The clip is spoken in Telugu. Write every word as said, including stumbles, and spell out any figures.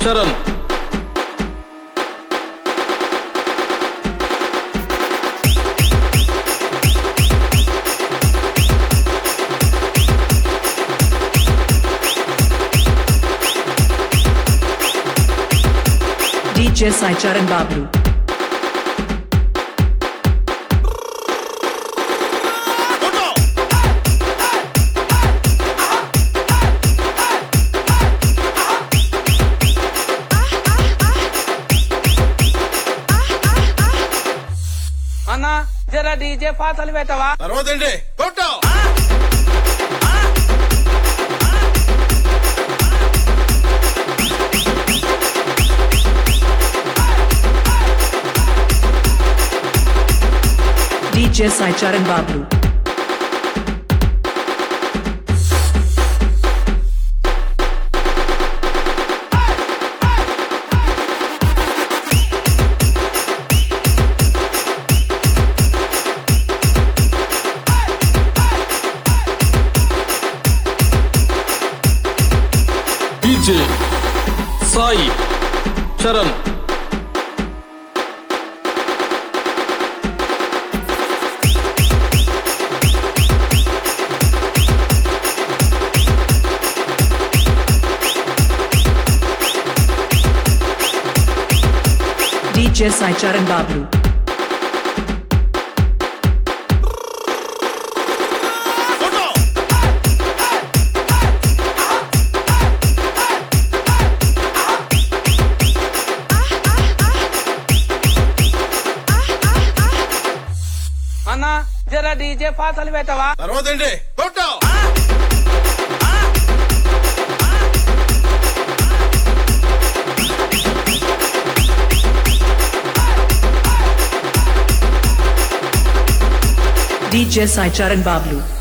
చరణ్. డీజే సాయి చరణ్ బాబు. అన్నా జర డీజే పాటలు పెట్టవా? తర్వాత ఏంటి కొట్టు. DJ Sai Charan Babu. DJ Sai Charan. DJ Sai Charan Babu. అన్నా జర డీజే పాటలు పెట్టవా? తర్వాత ఏంటి కొట్టు. డీజే సాయి చరణ్ బాబు.